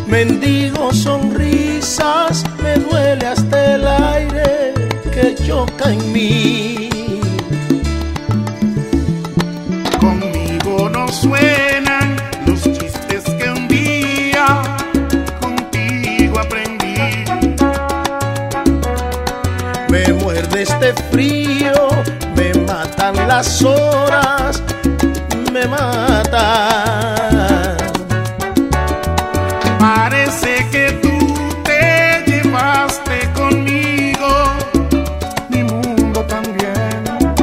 Mendigo sonrisas, me duele hasta el aire que choca en mí. Conmigo no suenan los chistes que un día contigo aprendí. Me muerde este frío, me matan las horas, me matan. Parece que tú te llevaste conmigo mi mundo también.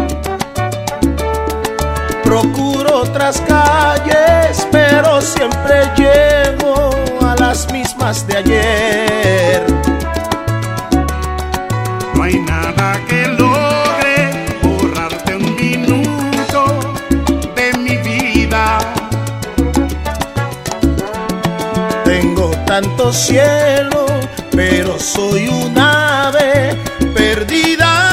Procuro otras calles, pero siempre llego a las mismas de ayer. No hay nada que logre borrarte un minuto de mi vida. Tengo tanto cielo, pero soy un ave perdida.